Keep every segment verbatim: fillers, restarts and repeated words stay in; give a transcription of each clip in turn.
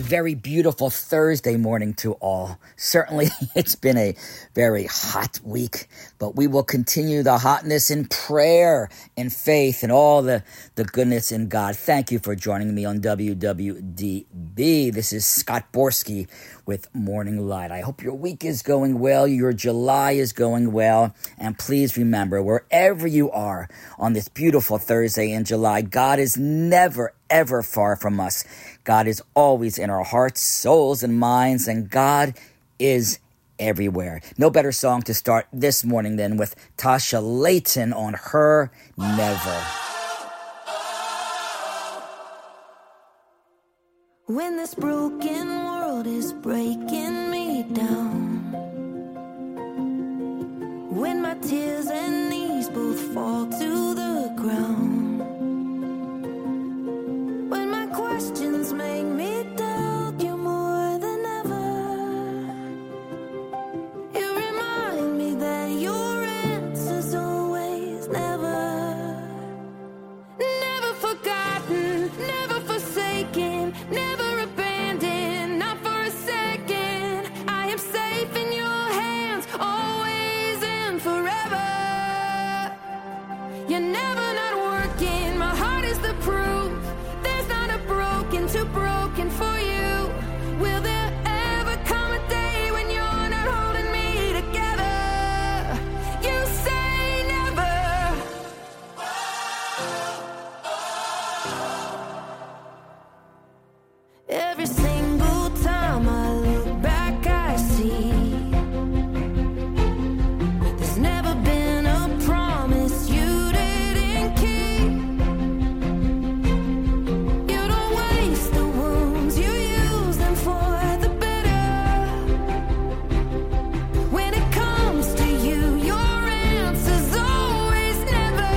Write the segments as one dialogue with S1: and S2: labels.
S1: very beautiful Thursday morning to all. Certainly, it's been a very hot week, but we will continue the hotness in prayer and faith and all the, the goodness in God. Thank you for joining me on W W D B. This is Scott Borski with Morning Light. I hope your week is going well, your July is going well, and please remember, wherever you are on this beautiful Thursday in July, God is never, ever far from us. God is always in our hearts, souls, and minds, and God is everywhere. No better song to start this morning than with Tasha Layton on Her Never.
S2: When this broken world is breaking me down, when my tears and knees both fall to the ground, when my questions make me doubt you more than ever, you remind me that your answer's always never. Never forgotten, never forsaken, never abandoned, not for a second. I am safe in your hands, always and forever. You're never not working, my heart is the proof. There's not a broken too broken for you. Will there ever come a day when you're not holding me together? You say never. Every single time I look back, I see there's never been a promise you didn't keep. You don't waste the wounds, you use them for the better. When it comes to you, your answer's always never.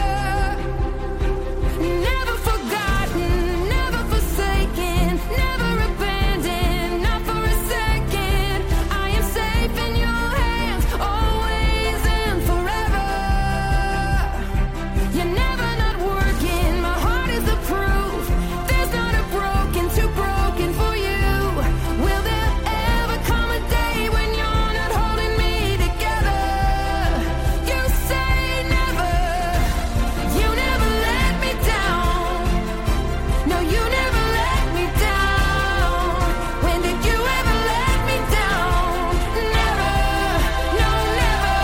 S2: Never forgotten, never forsaken, never abandoned, not for a second. I am safe in your hands, always and forever. You're never not working, my heart is the proof. There's not a broken too broken for you. Will there ever come a day when you're not holding me together? You say never. You never let me down. No, you never let me down. When did you ever let me down? Never. No, never.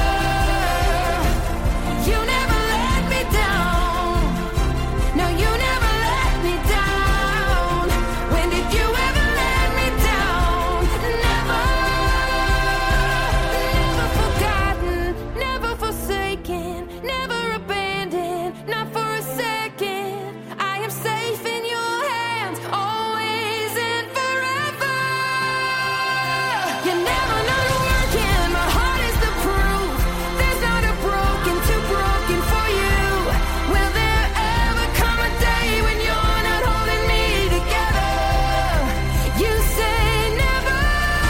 S2: You never let me down. No, you never let me down. When did you ever let me down? Never. Never forgotten, never forsaken, never abandoned, not for a second. I am safe in your hands, always and forever. You're never not working, my heart is the proof. There's not a broken too broken for you. Will there ever come a day when you're not holding me together? You say never.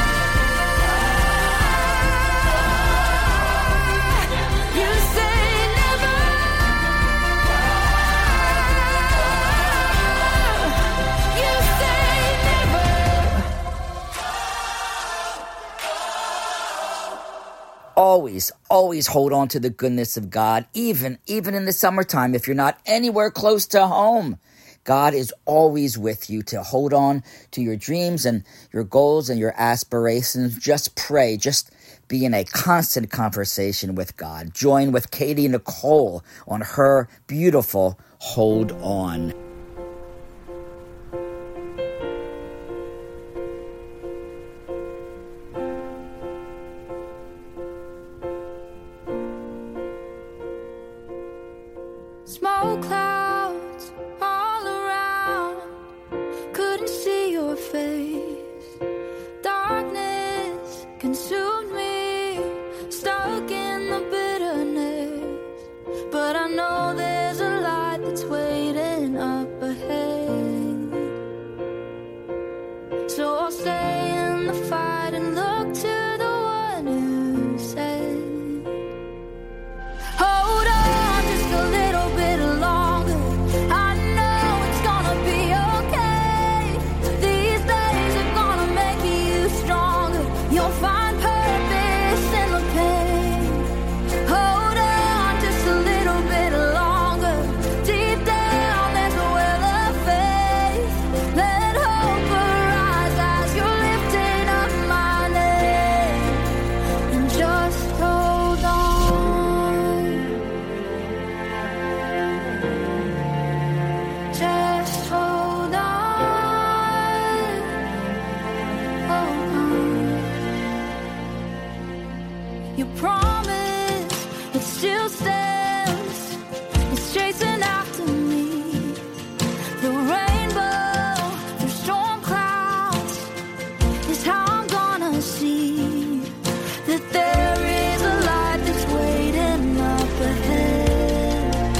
S2: You say never. You say never.
S1: Always, always hold on to the goodness of God, even, even in the summertime, if you're not anywhere close to home. God is always with you to hold on to your dreams and your goals and your aspirations. Just pray. Just be in a constant conversation with God. Join with Katie Nicole on her beautiful Hold On.
S2: Smoke clouds all around, couldn't see your face. Darkness consumed me, stuck in the bitterness. But I know there's a light that's waiting up ahead. So I'll stay in the fight and look to the one who said, hold on just a little bit longer. I know it's gonna be okay. These days are gonna Your promise, it still stands. It's chasing after me. The rainbow through storm clouds is how I'm gonna see that there is a light that's waiting up ahead.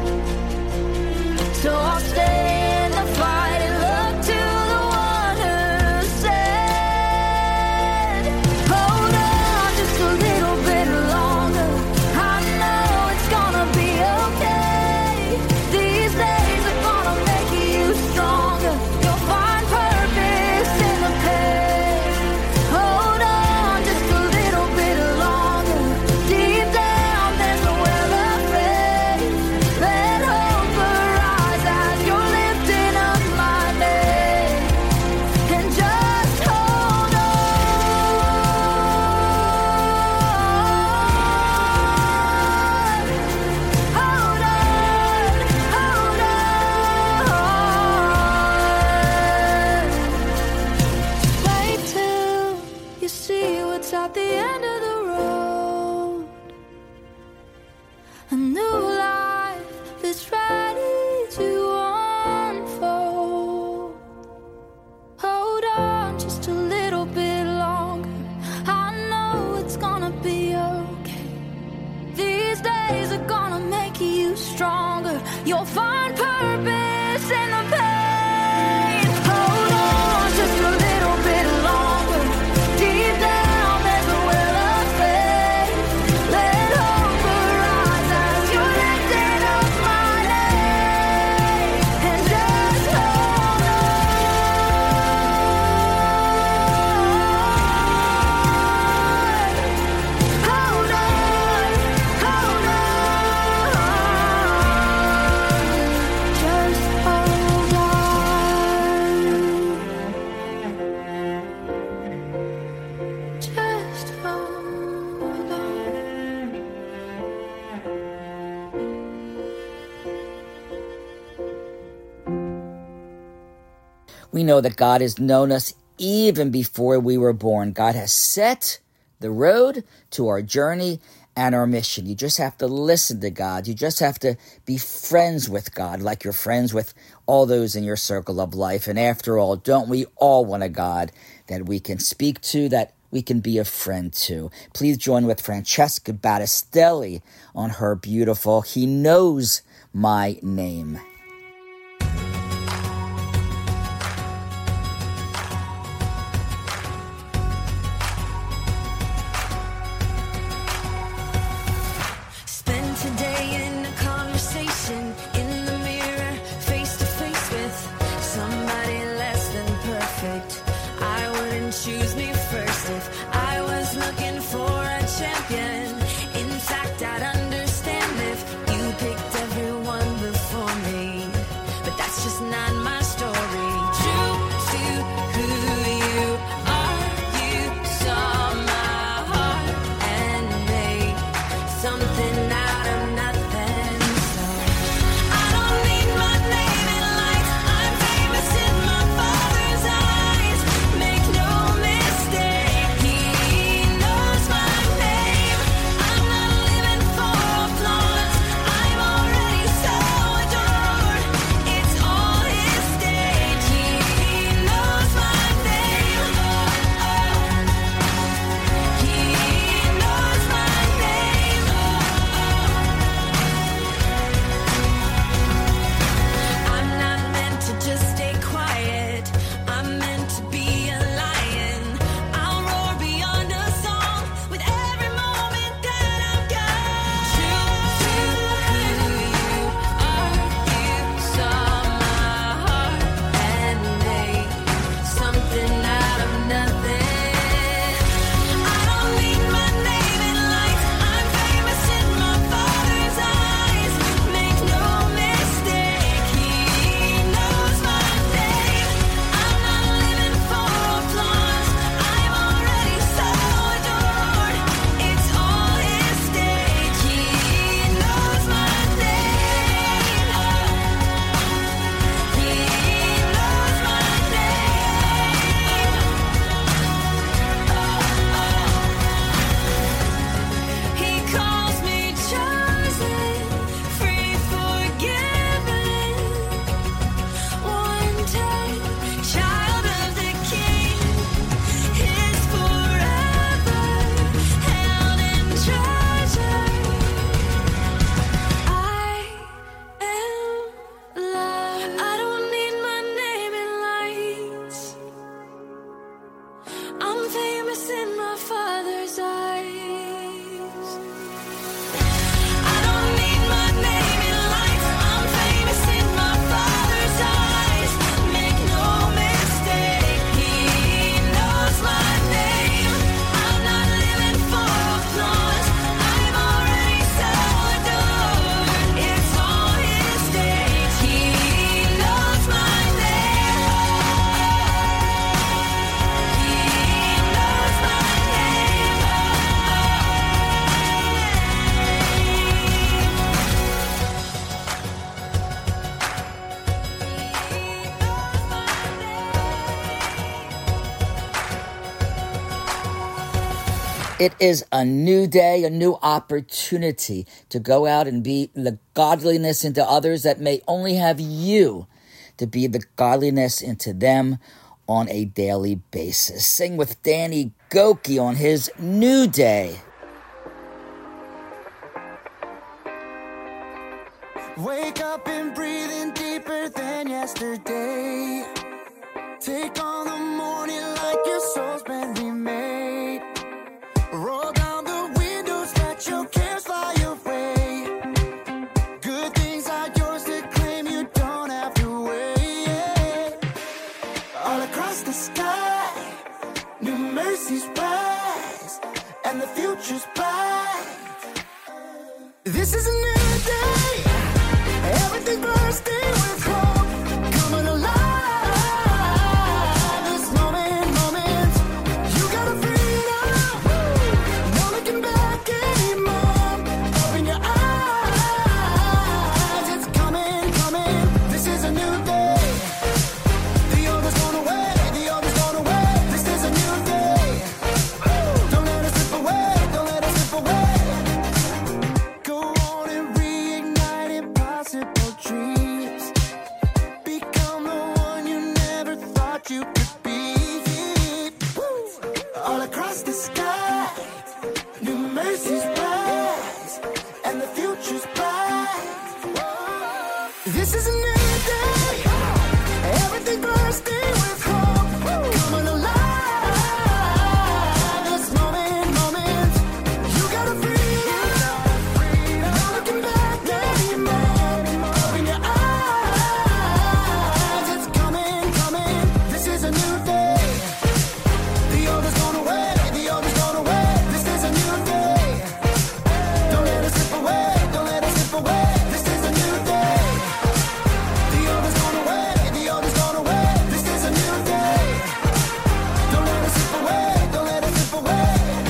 S2: So I'll stay in the fight and look to the one who said, hold on just a little bit longer. I know it's gonna be okay. These days are gonna make you stronger. You'll find purpose in the pain. Hold on just a little bit longer. Deep down there's a well of faith. Let hope arise as you're lifting up my name. And just hold on. Hold on, hold on. Wait till you see what's at the end of the road. A new life is ready to unfold. Hold on just a little bit longer. I know it's gonna be okay. These days are gonna make you stronger. You'll find purpose in the pain. Hold on just a little bit longer. Deep down there's a well of faith. Let hope arise as you're lifting up my name. And just hold on. Hold on, hold on. Just hold on. Just hold on.
S1: We know that God has known us even before we were born. God has set the road to our journey and our mission. You just have to listen to God. You just have to be friends with God like you're friends with all those in your circle of life. And after all, don't we all want a God that we can speak to, that we can be a friend to? Please join with Francesca Battistelli on her beautiful He Knows My Name.
S2: Spend today in a conversation in the mirror, face to face with somebody less than perfect. I wouldn't choose me first if I was looking for a champion. In fact, I'd understand if you picked everyone before me. But that's just not my story. True to who you are, you saw my heart and made something out of nothing. So I don't need my name in lights. I'm famous in my father's eyes. Make no mistake. I'm famous in my Father's eyes. I don't need my name in lights. I'm famous in my Father's eyes. Make no mistake, He knows my name. I'm not living for applause. I'm already so adored. It's all His stage. He knows my name. He knows my name.
S1: It is a new day, a new opportunity to go out and be the godliness into others that may only have you to be the godliness into them on a daily basis. Sing with Danny Gokey on his new day.
S3: Wake up and breathe in deeper than yesterday. Take on the morning like your soul's been remade. Roll down the windows, let your cares fly away. Good things are yours to claim, you don't have to wait. All across the sky, new mercies rise, and the future's bright. This is a new day. Everything bursting with hope, coming alive. This moment, moment, you got a freedom. No looking back anymore. Open your eyes, it's coming, coming. This is a new day. The old is gone away, the old is gone away. This is a new day. Don't let it slip away, don't let it slip away. Go on and reignite impossible dreams. Become the one you never thought you could be. Woo! All across the sky, new mercies rise, and the future's bright. This is a new day. Everything bursting with hope, coming alive. This moment, moment, you got a freedom. No looking back anymore. Open your eyes, it's coming, coming. This is a new day. The old is gone away, the old is gone away. This is a new day. Don't let it slip away, don't let it slip away. This is a new day. The old is gone away, the old is gone away. This is a new day. Don't let it slip away, don't let it slip away.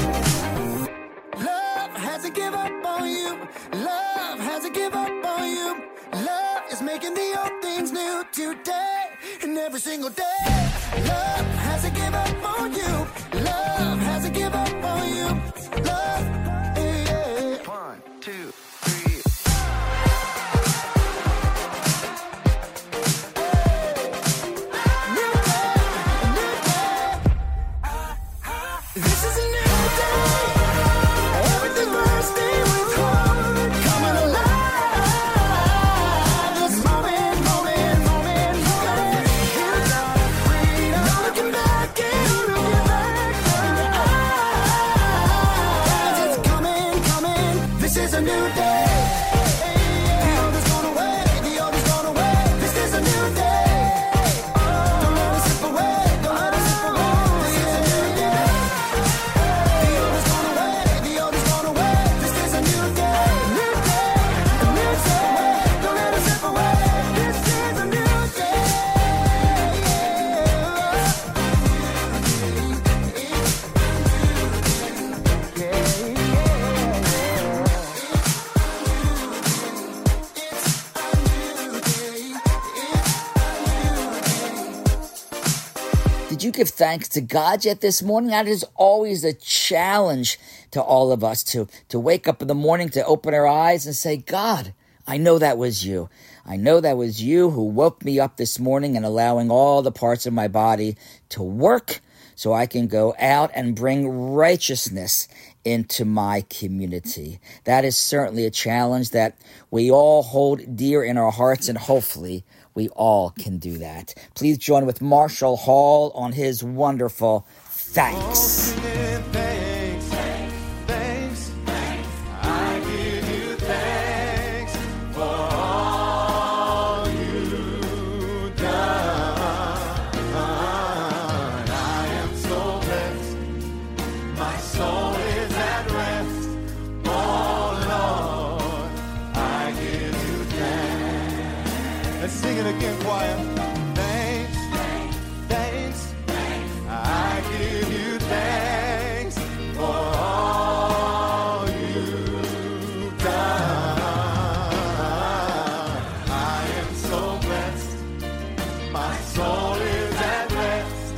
S3: Love hasn't give up on you. Love hasn't give up on you. Love is making the old things new today and every single day. Love hasn't give up on you. Love hasn't give up on you. Love, yeah, yeah. One, two, three. New day, new day. This is a new day. Everything bursting with hope, coming alive. This moment, moment, moment, you got it. You got freedom. No looking back anymore. Open your eyes, it's coming, coming. This is a new day. The old is gone away, the old is gone away. This is a new day. Don't let it slip away, don't let it slip away. This is a new day. The old is gone away, the old is gone away. This is a new day. New day, a new day. Don't let it slip away. This is a new day.
S1: Did you give thanks to God yet this morning? That is always a challenge to all of us to, to wake up in the morning, to open our eyes and say, God, I know that was you. I know that was you who woke me up this morning and allowing all the parts of my body to work so I can go out and bring righteousness into my community. That is certainly a challenge that we all hold dear in our hearts, and hopefully we all can do that. Please join with Marshall Hall on his wonderful thanks.
S3: Singing thanks, thanks, thanks. I give you thanks for all you've done. I am so blessed. My soul is at rest. Oh Lord, I give you thanks. Let's sing it again, choir. Thanks, thanks, thanks. I give you thanks for all you've done. I am so blessed. My soul is at rest.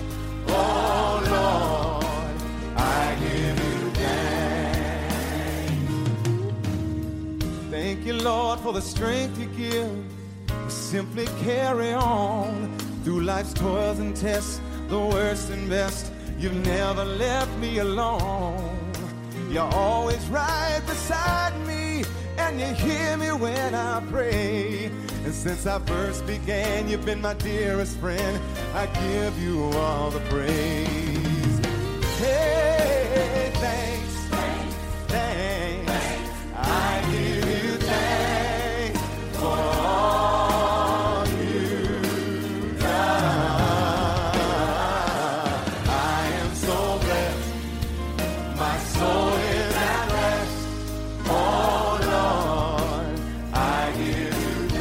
S3: Oh Lord, I give you thanks. Thank you, Lord, for the strength you give to simply carry on through life's toils and tests, the worst and best. You've never left me alone. You're always right beside me, and you hear me when I pray. And since I first began, you've been my dearest friend. I give you all the praise. Hey, thanks, thanks, thanks. I give you thanks for all you've done. I am so blessed. My soul is at rest. Oh Lord, I give you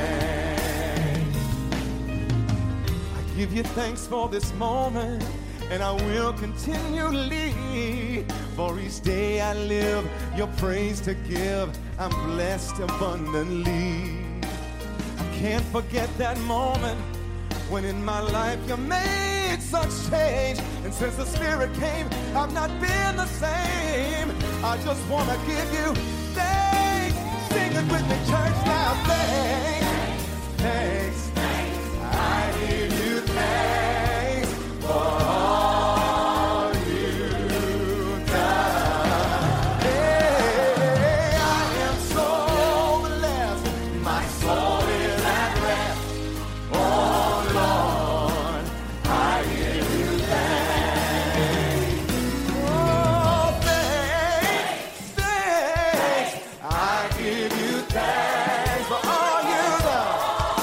S3: thanks. I give you thanks for this moment, and I will continually. For each day I live, your praise to give. I'm blessed abundantly. I can't forget that moment when in my life you made such change. And since the Spirit came, I've not been the same. I just want to give you thanks. Sing it with me, church, now. Thanks, thanks, I give you thanks for all you've done. Hey, I am so blessed. My soul is at rest. Oh Lord, I give you thanks. Oh, thanks, thanks. I give you thanks for all you've done.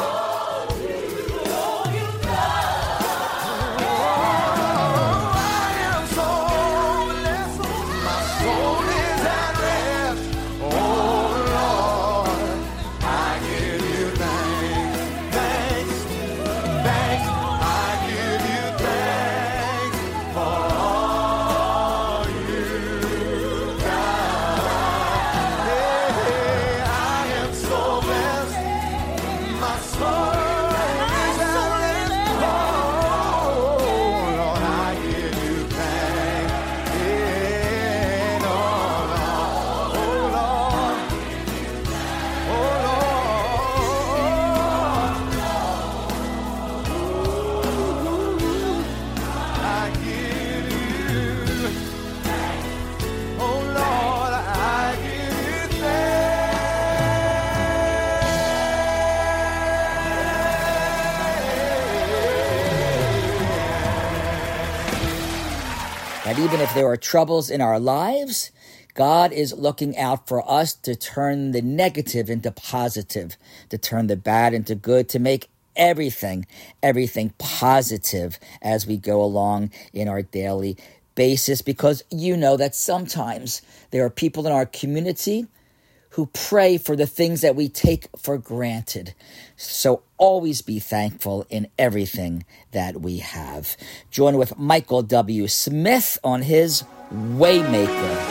S1: That even if there are troubles in our lives, God is looking out for us to turn the negative into positive, to turn the bad into good, to make everything, everything positive as we go along in our daily basis. Because you know that sometimes there are people in our community who pray for the things that we take for granted. So always be thankful in everything that we have. Join with Michael W. Smith on his Waymaker.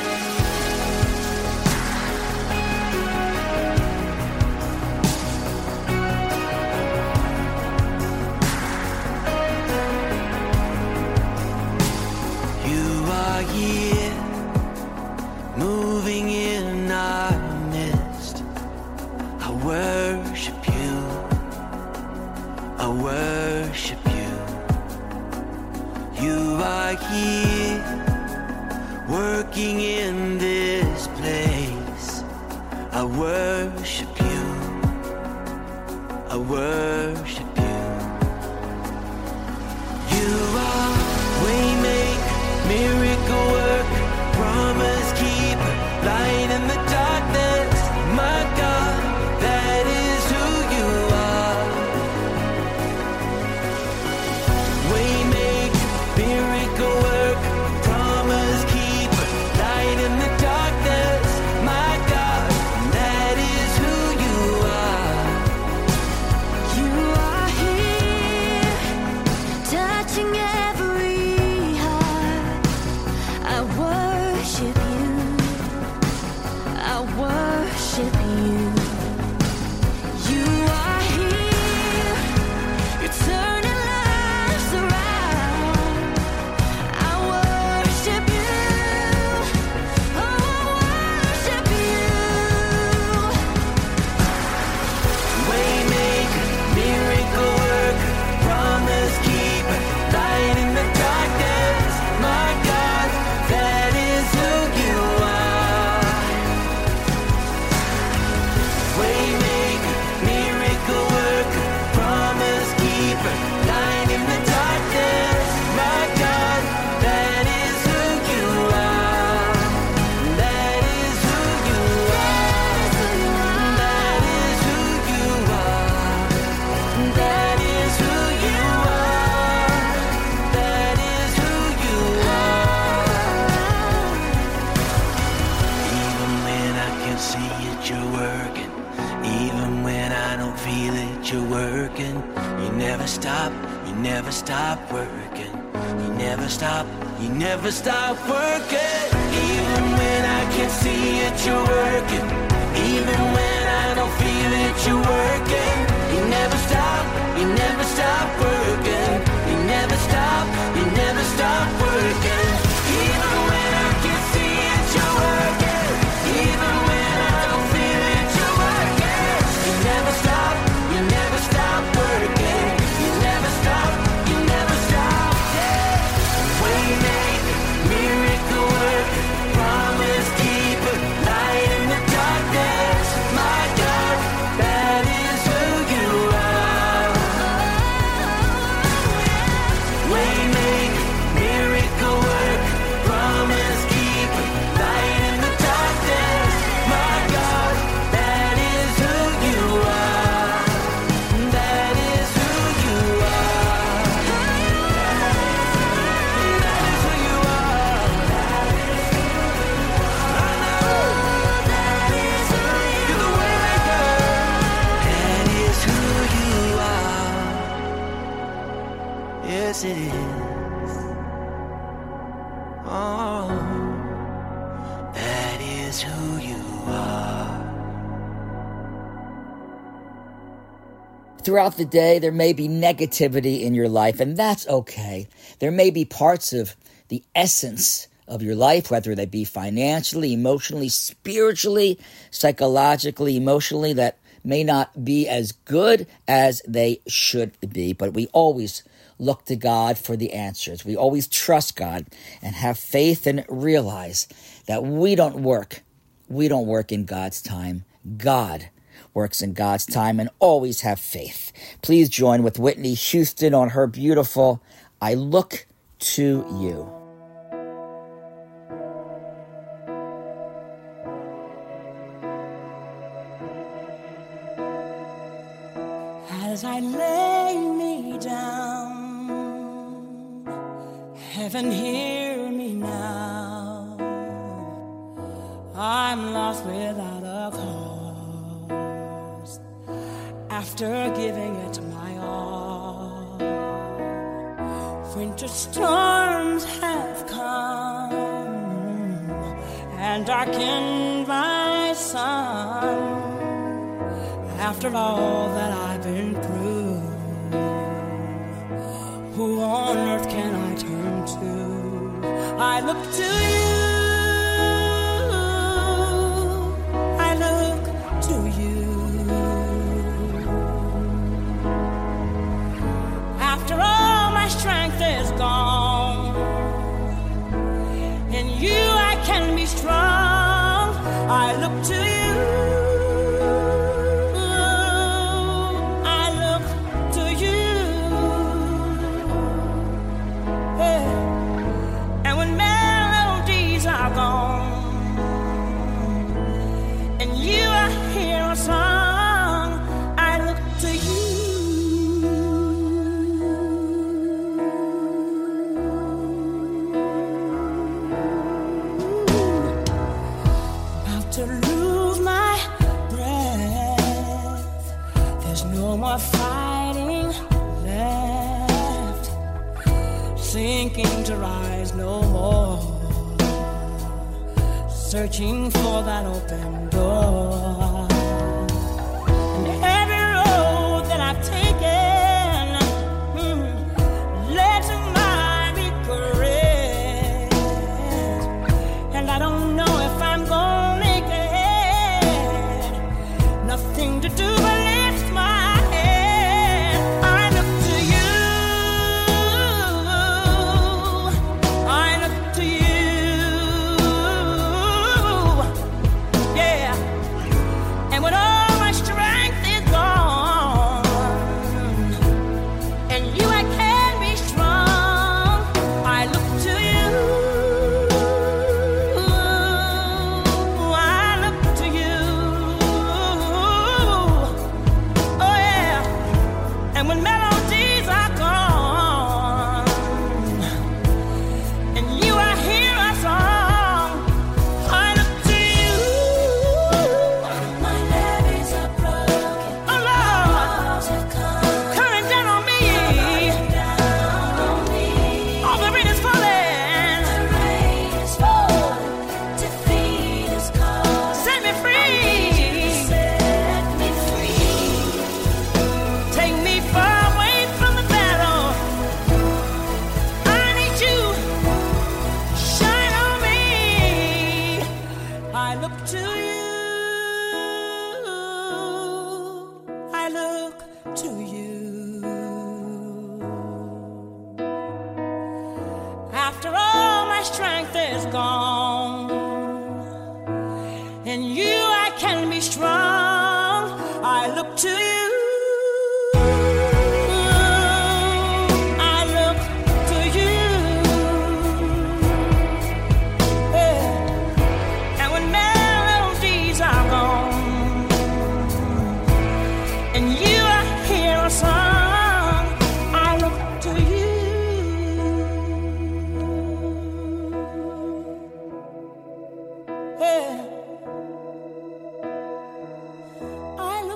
S4: Working in this place, I worship you, I worship you. You are Waymaker, never stop working. You never stop, you never stop working. Even when I can't see it, you're working. Even when I don't feel it, you're working. You never stop, you never stop working. You never stop, you never stop working. Even when I can't see it, you're working. Even when I don't feel it, you're working. You never stop, you never stop working. You never stop, you never stop, yeah. Waymaker, miracle worker, promise keeper, light in the darkness. My God, that is who you are. Waymaker, miracle worker, promise keeper, light in the darkness. My God, that is who you are. That is who you are. That is who you are. I know that is who you're the waymaker. That is who you are. Yes, it is. Oh, that is who you are.
S1: Throughout the day, there may be negativity in your life, and that's okay. There may be parts of the essence of your life, whether they be financially, emotionally, spiritually, psychologically, emotionally, that may not be as good as they should be. But we always look to God for the answers. We always trust God and have faith and realize that we don't work. We don't work in God's time. God works in God's time, and always have faith. Please join with Whitney Houston on her beautiful I Look to You.
S5: As I lay me down, heaven hear me now. I'm lost without a cause, after giving it my all. Winter storms have come and darkened my sun. After all that I've been through, who on earth can I turn to? I look to you, I look to you. After all my strength is gone, in you I can be strong. I look to you. Fighting left, sinking to rise no more, searching for that open door. And every road that I've taken hmm, led to my regret, and I don't know if I'm gonna make it. Nothing to do but lift my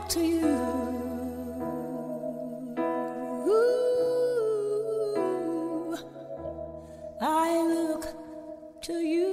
S5: to you. Ooh, I look to you.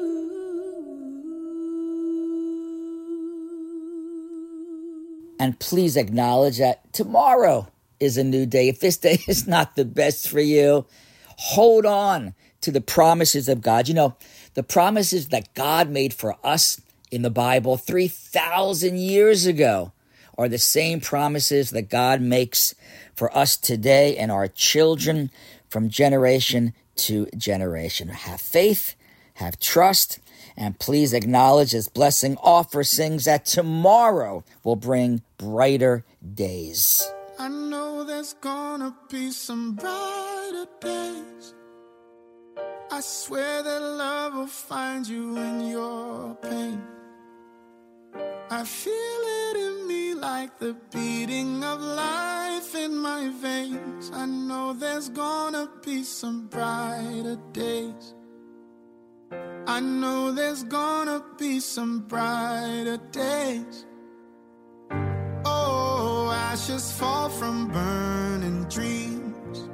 S1: And please acknowledge that tomorrow is a new day. If this day is not the best for you, hold on to the promises of God. You know, the promises that God made for us in the Bible three thousand years ago are the same promises that God makes for us today and our children from generation to generation. Have faith, have trust, and please acknowledge this blessing offers things that tomorrow will bring brighter days.
S3: I know there's gonna be some brighter days. I swear that love will find you in your pain. I feel it in me like the beating of life in my veins. I know there's gonna be some brighter days. I know there's gonna be some brighter days. Oh, ashes fall from burning dreams.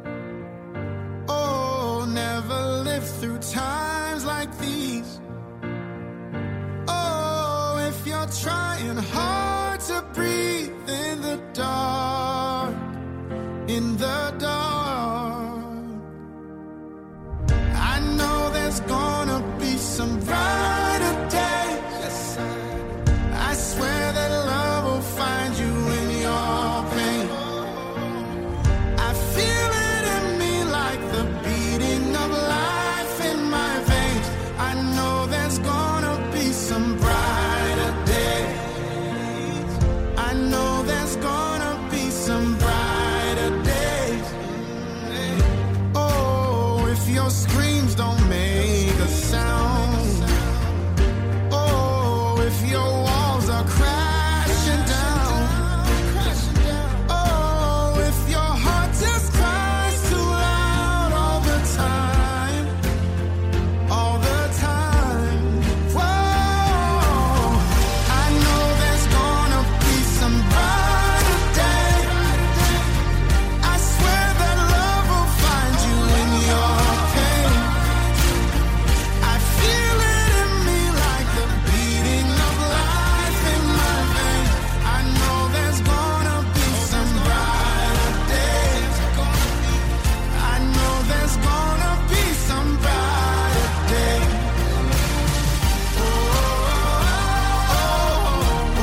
S3: Oh, never lived through times like these. Oh, if you're trying hard to breathe in the dark, in the dark, I know there's gonna be some brighter days. Yes, I, I swear that love will find you in your pain. I feel it in me like the beating of life in my veins. I know there's gonna be some brighter days. I know there's gonna be some brighter days. Oh, if your screams don't make a sound. Oh, if your walls are crashing down. Oh, if your heart just cries too loud all the time, all the time. Whoa, I know there's gonna be some brighter day. I swear that love will find you in your pain. I feel it in me like the beating of life in my veins. I know there's gonna be some brighter days. I know there's gonna be some brighter days. Oh, oh,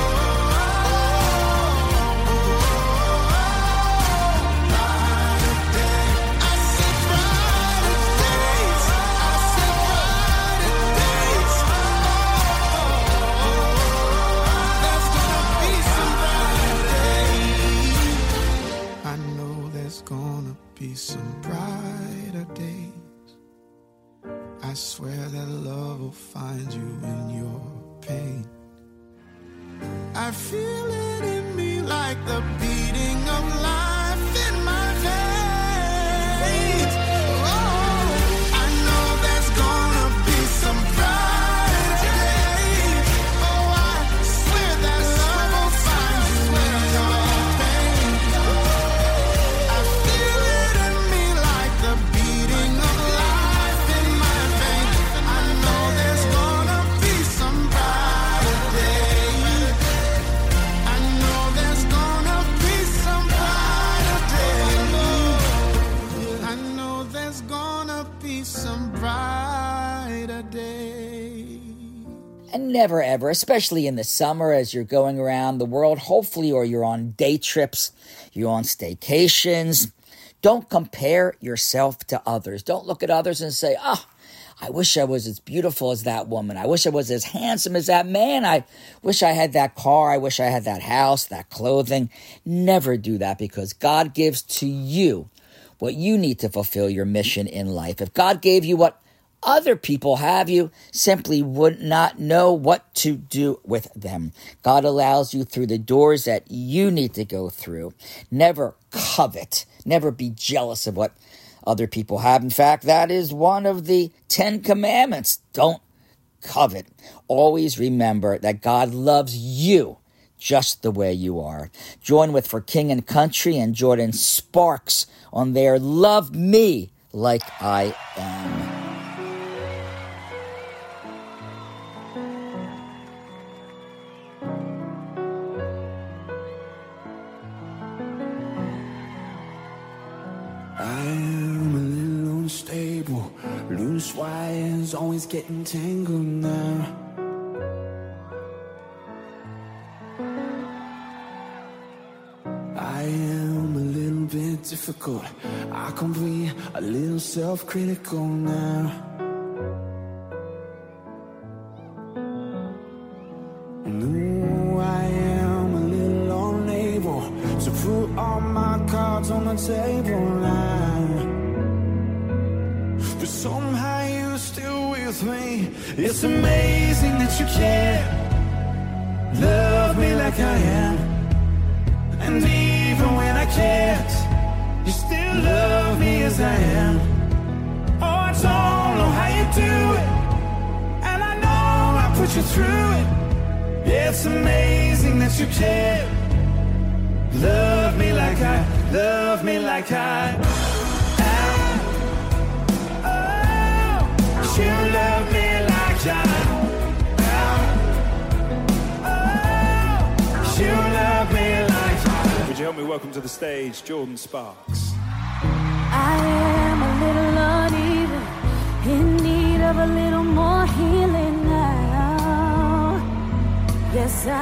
S3: brighter days. I said brighter days. I said brighter days. There's gonna be some brighter days. I know there's gonna be some brighter days. I swear that love will find you in your pain. I feel it in me like the beating of life in my veins. Oh, I know there's gonna be some brighter days. Oh, I swear that love will find you in your pain. I feel it in me like the beating of life in my veins. I know there's gonna be some brighter days. I know there's gonna be some brighter days. I know there's gonna be some brighter days.
S1: And never ever, especially in the summer as you're going around the world, hopefully, or you're on day trips, you're on staycations, don't compare yourself to others. Don't look at others and say, oh, I wish I was as beautiful as that woman. I wish I was as handsome as that man. I wish I had that car. I wish I had that house, that clothing. Never do that, because God gives to you what you need to fulfill your mission in life. If God gave you what other people have, you simply would not know what to do with them. God allows you through the doors that you need to go through. Never covet. Never be jealous of what other people have. In fact, that is one of the Ten Commandments. Don't covet. Always remember that God loves you just the way you are. Join with For King and Country and Jordin Sparks on their Love Me Like I Am.
S3: I am a little unstable, loose wires always getting tangled now. I am a little bit difficult, I can be a little self-critical now. No, I am a little unable to put all my cards on the table now. But somehow you're still with me. It's amazing that you can love me like I am. And even when I can't, you still love me as I am. Oh, I don't know how you do it, and I know I put you through it. It's amazing that you can love me like I, love me like I am. Oh, you love me like I am. Oh, you love me like I.
S6: Would you help me welcome to the stage Jordin Sparks?
S2: I am a little uneven, in need of a little more healing now. Yes, I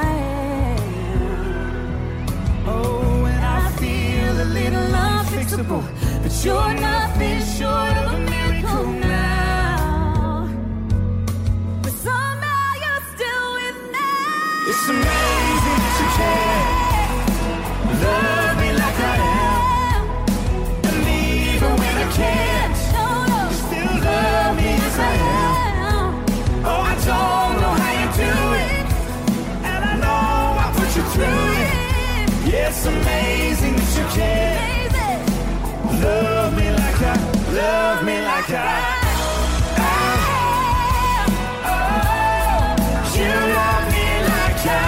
S2: am.
S3: Oh, and I feel a little unfixable, but you're nothing short of a miracle now.
S2: But somehow you're still with me.
S3: It's amazing that you can love me like I am. And even when I can't, you still love me as I am. Oh, I don't know how you do it, and I know I put you through it. Yeah, it's amazing that you can love me like I, love me like I am. Oh, you love me like I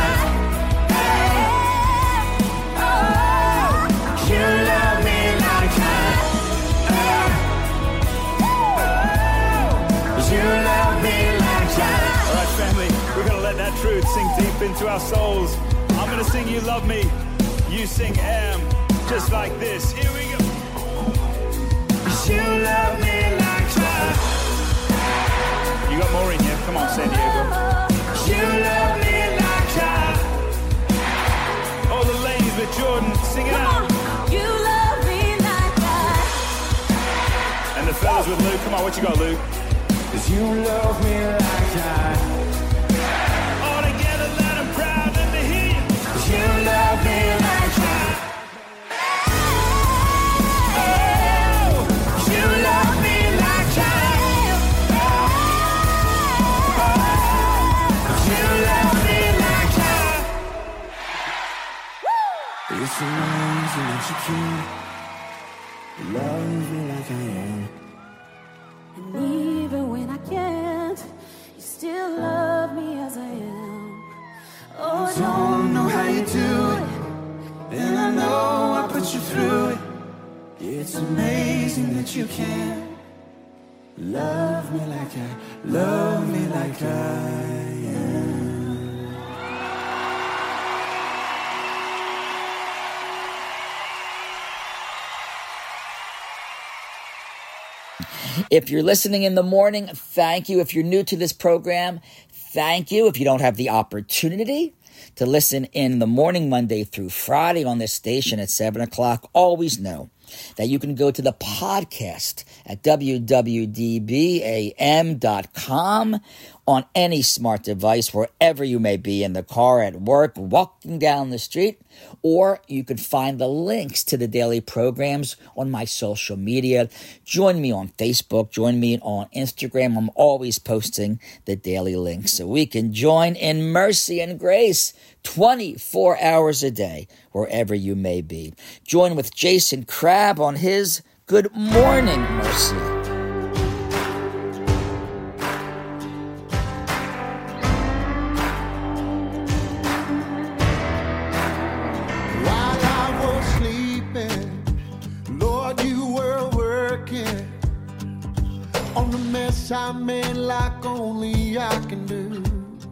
S3: am. Oh, you love me like I am. Oh, you love me like I am.
S6: All right, family, we're going to let that truth sink deep into our souls. I'm going to sing You Love Me, you sing Am, just like this. Here we go.
S3: You love me like I.
S6: You got more in you. Come on, San Diego.
S3: You love me like I.
S6: All the ladies with Jordin, sing it out.
S2: You love me like that.
S6: And the fellas with Luke. Come on, what you got, Luke?
S3: Cause you love me like I.
S6: All together, loud and proud, let me hear you.
S3: You love me like I. Oh, you love me like I. Oh, you love me like I. It's amazing that you can love me like I am.
S2: And even when I can't, you still love me as I am. Oh,
S3: I don't know how you do it, and I know I put you through it. It's amazing that you can love me like I, love me like I am.
S1: If you're listening in the morning, thank you. If you're new to this program, thank you. If you don't have the opportunity to listen in the morning, Monday through Friday on this station at seven o'clock, always know that you can go to the podcast at w w d b a m dot com on any smart device, wherever you may be, in the car, at work, walking down the street, or you can find the links to the daily programs on my social media. Join me on Facebook, join me on Instagram. I'm always posting the daily links so we can join in mercy and grace twenty-four hours a day, wherever you may be. Join with Jason Crabb on his Good Morning Mercy.
S3: man like only I can do.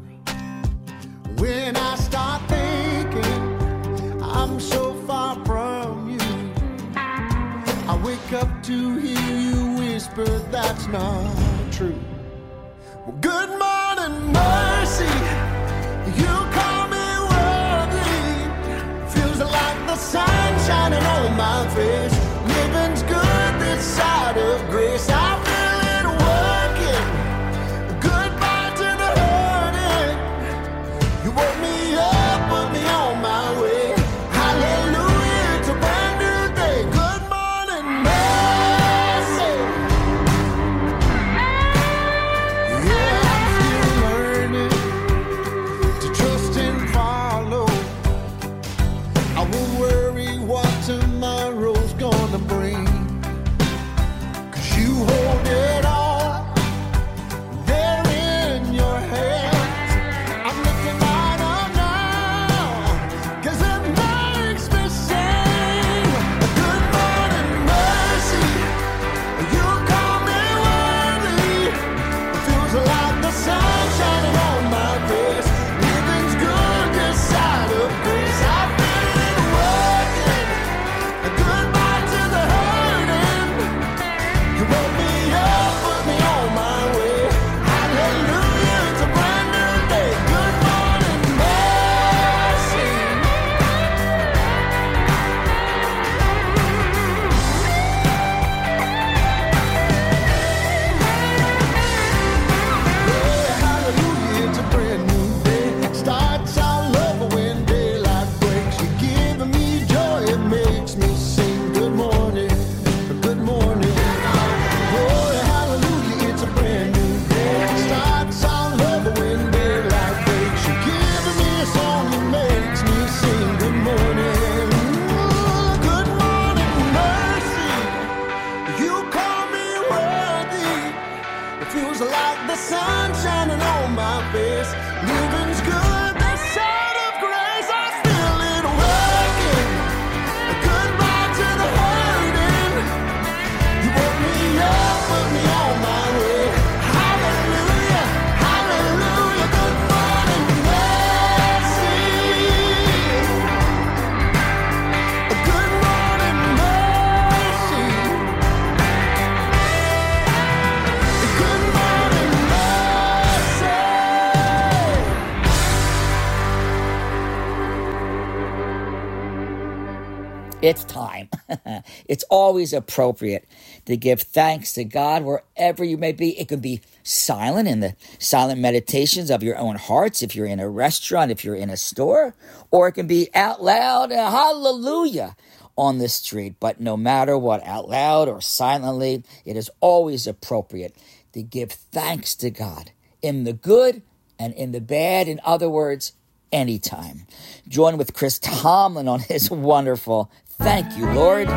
S3: When I start thinking I'm so far from you, I wake up to hear you whisper that's not true. Well, good morning, mercy. You call me worthy. Feels like the sun shining on my face. Living's good this side of grace. I feel it working. Goodbye to the hurting. You woke me up, put me on my way. Hallelujah, it's a brand new day. Good morning, mercy. Yeah, I'm still learning to trust and follow. I won't worry what tomorrow's gonna bring, 'cause you hold it all there in your hands. I'm looking right up now, 'cause it makes me sing. Good morning, mercy. You call me worthy. It feels like the sun shining on my face. Living's good this side of grace. I feel it working. Goodbye to the hurting. You woke me up, put me on my way. Hallelujah, it's a brand new day. Good morning, mercy. Yeah, hallelujah, it's a brand new day. Starts all over when daylight breaks. You're giving me joy, it makes me sing. Good morning, good morning. Oh, hallelujah, it's a brand new day. Starts all over when daylight breaks. You're giving me a song that makes me sing. Good morning, ooh, good morning, mercy. You call me worthy. It feels like the sun shining on my face. Living's good, the side of grace. I feel it working. Goodbye to the hurting. You woke me up, put me on my way. Hallelujah, hallelujah. Good morning, mercy. Good morning, mercy. Good morning, mercy.
S1: It's time. It's always appropriate to give thanks to God wherever you may be. It could be silent in the silent meditations of your own hearts if you're in a restaurant, if you're in a store, or it can be out loud, uh, hallelujah, on the street. But no matter what, out loud or silently, it is always appropriate to give thanks to God in the good and in the bad. In other words, anytime. Join with Chris Tomlin on his wonderful Thank You, Lord.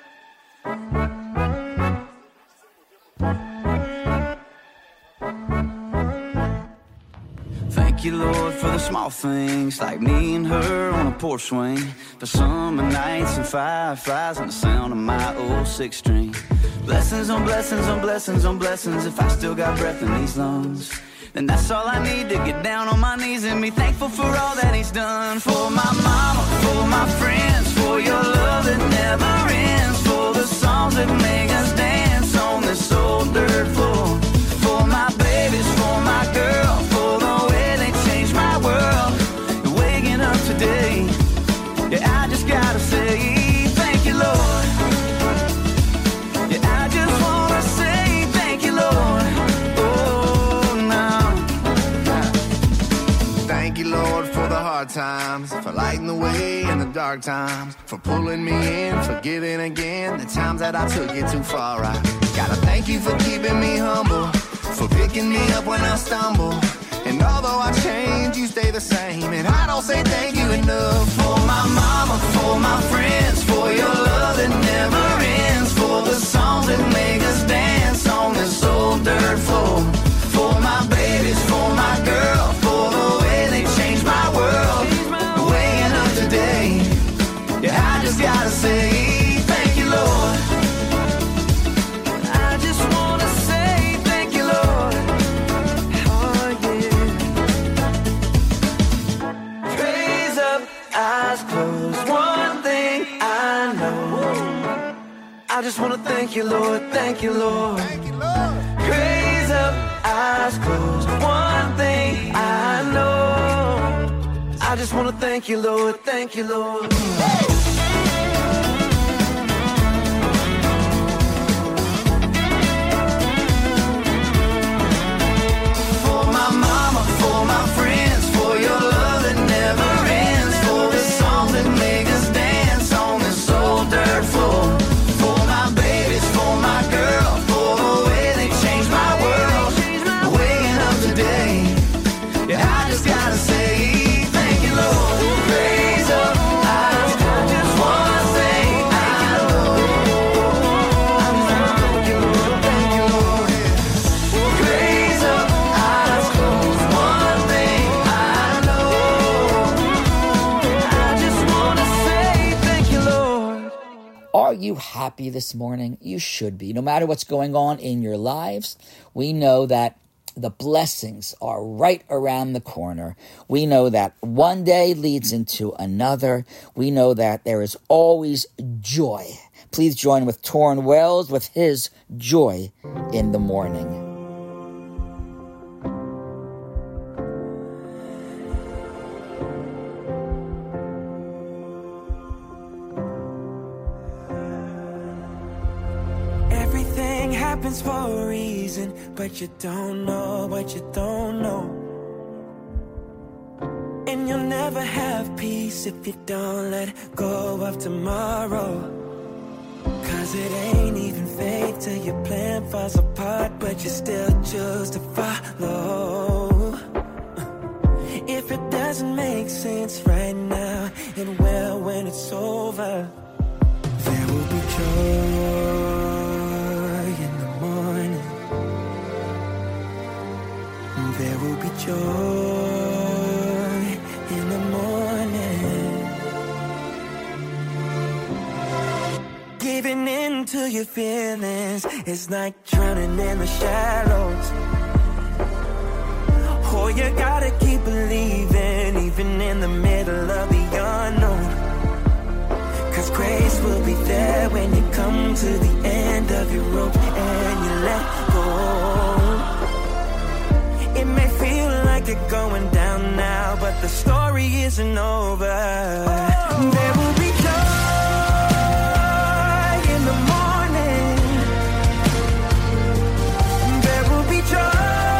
S7: Thank you, Lord, for the small things, like me and her on a porch swing, for summer nights and fireflies and the sound of my old six string. Blessings on blessings on blessings on blessings. If I still got breath in these lungs, then that's all I need to get down on my knees and be thankful for all that he's done. For my mama, for my friends, for your love that never ends, for the songs that make us dance on this old dirt floor. For my babies, for my girl, for the way they changed my world. Waking up today, yeah, I just gotta say thank you, Lord. Yeah, I just wanna say thank you, Lord.
S8: Thank you, Lord, for the hard times, for lighting the way in the dark times, for pulling me in, for giving again the times that I took it too far. I gotta thank you for keeping me humble, for picking me up when I stumble. And although I change, you stay the same, and I don't say thank you enough. For my mama, for my friends, for your love that never ends, for the songs that make us dance on this old dirt floor. For my babies, for my girl, for the way they changed my world. Waking up today, yeah, I just gotta say thank you, Lord. I just wanna say thank you, Lord.
S4: thank you, Lord, thank you, Lord. Praise up, eyes closed. One thing I know, I just wanna thank you, Lord, thank you, Lord.
S7: For my mama, for my friends, for your love that never ends, for the song that make us dance on this old dirt floor. For my babies, for my girl, for the way they changed my world. Waking up today, yeah, I just gotta say thank you, Lord. Raise up, eyes closed. Just one thing I know, I'm gonna thank you, Lord, thank you, Lord. Raise up, eyes closed. One thing I know, I just wanna say thank you, Lord.
S1: Are you happy this morning? You should be. No matter what's going on in your lives, we know that the blessings are right around the corner. We know that one day leads into another. We know that there is always joy. Please join with Torrin Wells with his Joy in the Morning.
S5: Everything happens for a reason, but you don't know what you don't know. And you'll never have peace if you don't let go of tomorrow. Cause it ain't even fate till your plan falls apart, but you still choose to follow. If it doesn't make sense right now, it will when it's over. There will be joy in the morning. There will be joy in the morning. Giving in to your feelings is like drowning in the shallows. Oh, you gotta keep believing, even in the middle of the unknown. Cause grace will be there when you come to the end of your rope and you let go. It may feel like you're going down now, but the story isn't over. There will be joy in the morning. There will be joy.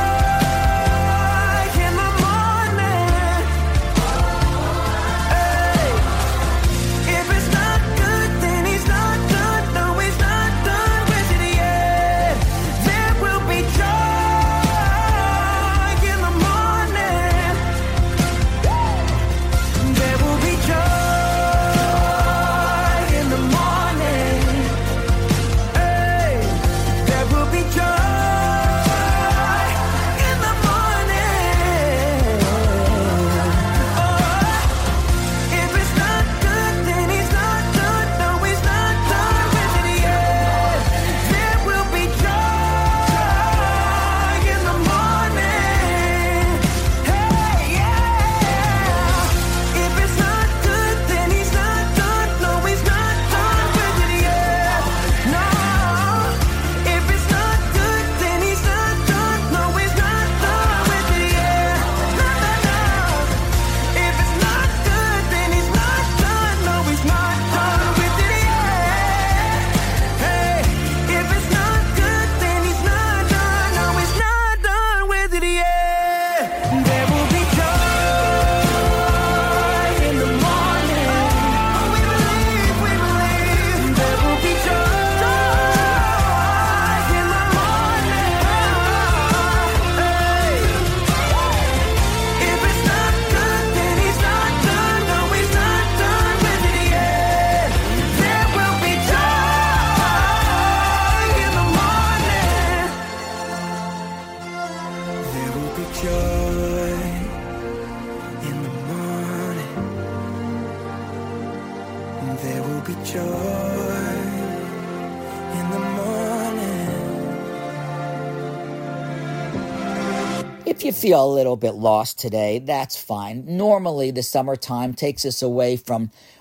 S1: If you feel a little bit lost today, that's fine. Normally, the summertime takes us away from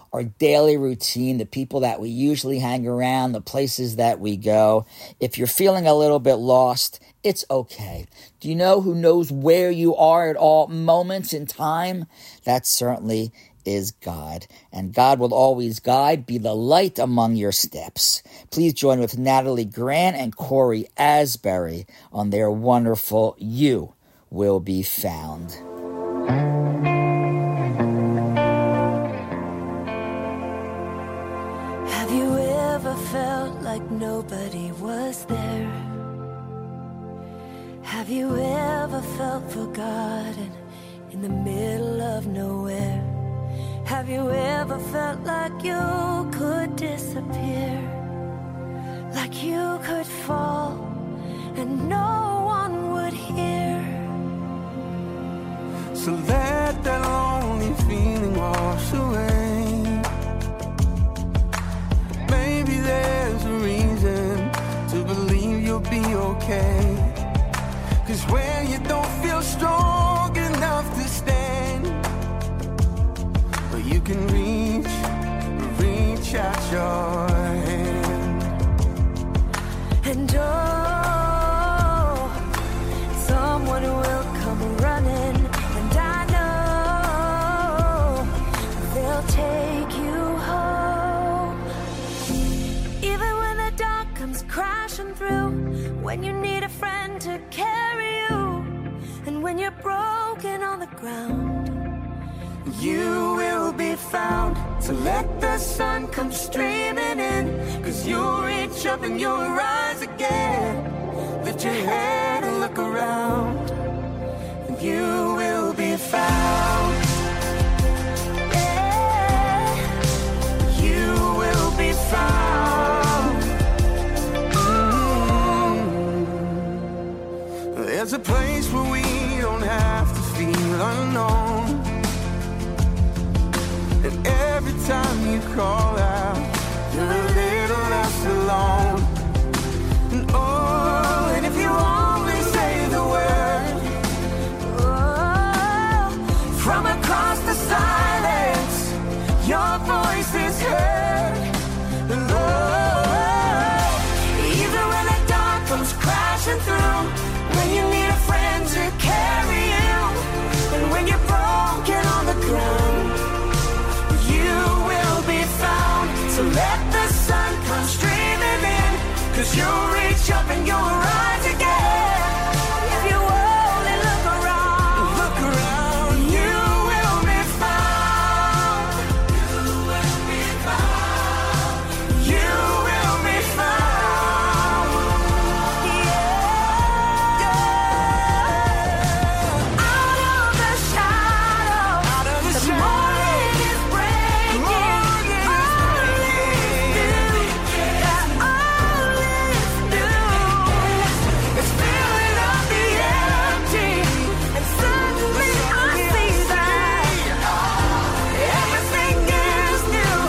S1: our daily routine, the people that we usually hang around, the places that we go. If you're feeling a little bit lost, it's okay. Do you know who knows where you are at all moments in time? That certainly is God. And God will always guide, be the light among your steps. Please join with Natalie Grant and Corey Asbury on their wonderful You Will Be Found.
S2: Have you ever felt like nobody was there? Have you ever felt forgotten in the middle of nowhere? Have you ever felt like you could disappear? Like you could fall and no one would hear?
S5: So let that lonely feeling wash away. Maybe there's a reason to believe you'll be okay. Cause when you don't feel strong enough to stand, but you can reach, reach out your hand.
S2: And oh, someone will come running, and I know they'll take you home. Even when the dark comes crashing through, when you need a friend to carry you, and when you're broken on the ground,
S5: you will be found. So let the sun come streaming in, cause you'll reach up and you'll rise again. Lift your head and look around, and you will be found.
S2: yeah.
S5: You will be found. Mm. There's a place where we don't have to feel unknown. And every time you call out, you're a little less alone. And oh, and if you only say the word,
S2: Oh,
S5: from across the silence, your voice is heard. And oh, even when the dark comes crashing through, when you need a friend to carry you, and when you're broken on the ground, so let the sun come streaming in, cause you'll reach up and you'll rise again.
S2: if you only look around,
S5: Look around, you will be found. You will be found. You will be found.
S2: yeah. Out of the shadow,
S5: Out of the
S2: the
S5: shadow.
S2: morning is breaking.
S5: Morning is
S2: It's filling up the empty, and suddenly I see that everything is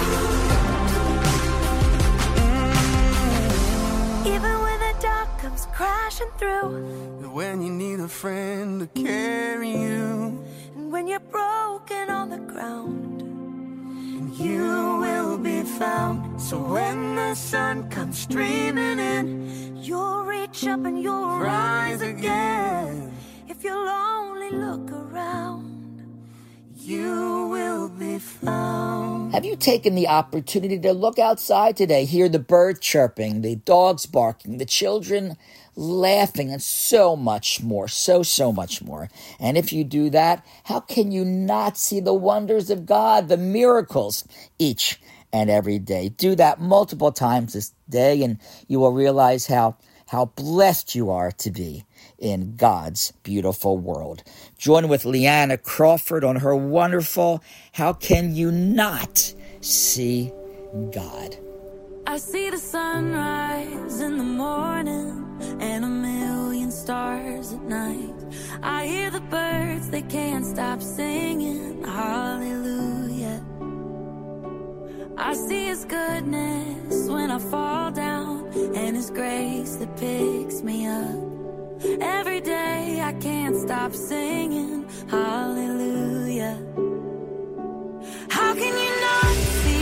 S2: new. Even when the dark comes crashing through,
S5: When you need a friend to carry you,
S2: and when you're broken on the ground,
S5: you will be found. So when the sun comes streaming in,
S2: you'll reach up and you'll rise again. If you'll only look around,
S5: you will be found.
S1: Have you taken the opportunity to look outside today, hear the bird chirping, the dogs barking, the children laughing, and so much more, so, so much more? And if you do that, how can you not see the wonders of God, the miracles, each and every day? Do that multiple times this day, and you will realize how, how blessed you are to be in God's beautiful world. Join with Leanna Crawford on her wonderful How Can You Not See God?
S2: I see the sunrise in the morning and a million stars at night. I hear the birds, they can't stop singing hallelujah. I see his goodness when I fall down, and his grace that picks me up. Every day I can't stop singing hallelujah. How can you not see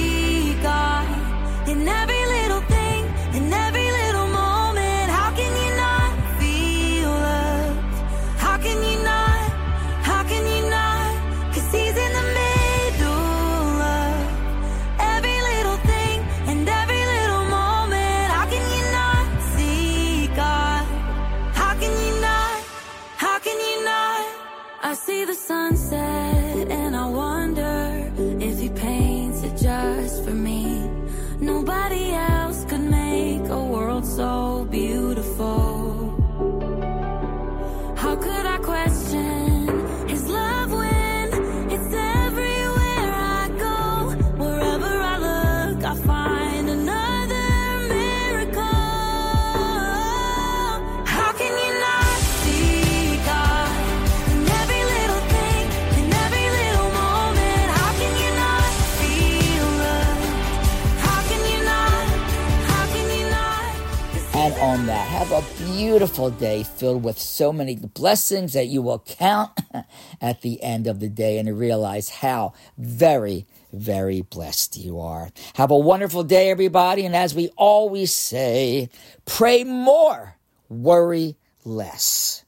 S2: I see the sunset and I wonder if he paints it just for me. Nobody else could make a world so beautiful. How could I question his love when it's everywhere I go? Wherever I look, I find another miracle. How can you not see God in every little thing, in every little moment? How can you not feel love? How can you not? How can you not?
S1: And on that, have a beautiful day filled with so many blessings that you will count at the end of the day and realize how very, very blessed you are. Have a wonderful day, everybody. And as we always say, pray more, worry less.